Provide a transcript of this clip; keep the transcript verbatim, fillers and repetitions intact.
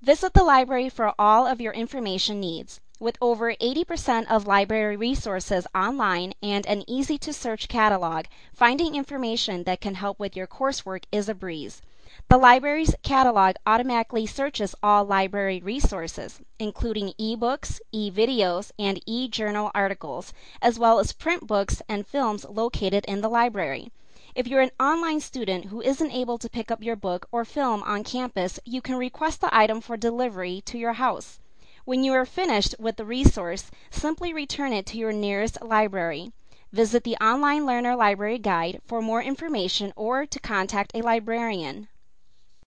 Visit the library for all of your information needs. With over eighty percent of library resources online and an easy-to-search catalog, finding information that can help with your coursework is a breeze. The library's catalog automatically searches all library resources, including e-books, e-videos, and e-journal articles, as well as print books and films located in the library. If you're an online student who isn't able to pick up your book or film on campus, you can request the item for delivery to your house. When you are finished with the resource, simply return it to your nearest library. Visit the Online Learner Library Guide for more information or to contact a librarian.